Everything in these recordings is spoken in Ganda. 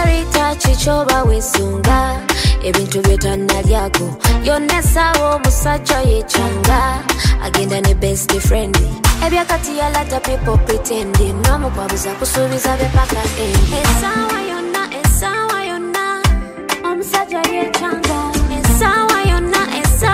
Margarita chichoba wesunga ebintu byetannalyako yonesawo omusajja yechanga agenda ne best friend ebyakati yalata people pretend n'omukwabuza kusuubiza bepaka esawa yonna omusajja yechanga esawa yonna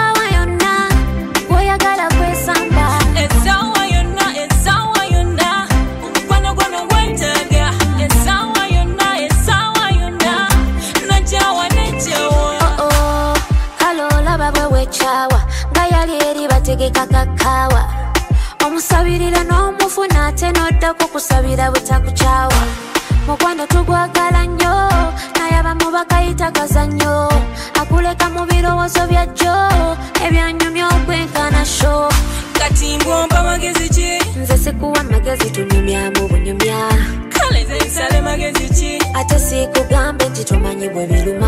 oyagala kwesamba esawa yonna omukwano gwono gwetaga esawa yonna najawa kalo olaba bwe wechawa nga yali eri bategeka kakawa omusabirira n'omufuna ate n'oddako kusabira butakuchawa mukwano tugwagala nnyo naye abamu bakayita kazannyo akuleka mu birowoozo byajjo ebyanyumya okwenkana sho kati mbwomba magezi ki nze sikuwa magezi tunyumya mu bunyumya kale nze nsale magezi ki ate sikugambe nti tomanyi bwe biruma